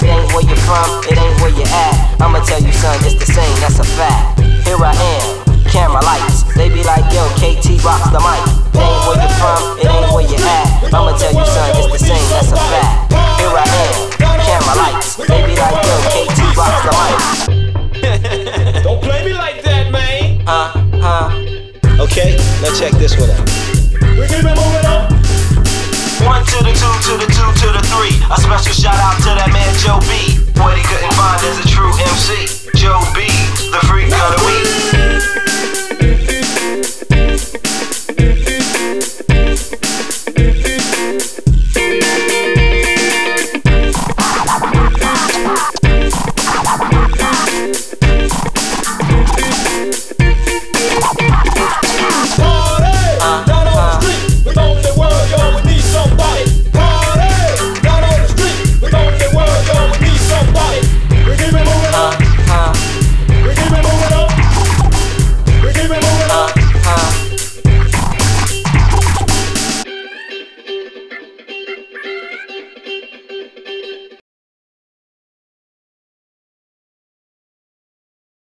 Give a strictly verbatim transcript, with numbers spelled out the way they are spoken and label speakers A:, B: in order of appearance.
A: It ain't where you're from, it ain't where you're at. I'ma tell you son, it's the same, that's a fact. Here I am, camera lights. They be like, yo, K T rocks the mic. It ain't where you're from, it ain't where you're at. I'ma tell you son, it's the same, that's a fact. Here I am, camera lights. They be like, yo, K T rocks the mic.
B: Don't play me like that, man.
A: Huh, huh.
C: Okay, now check this one out.
B: We keep it moving on.
A: One to the two, to the two, to the three. A special shout out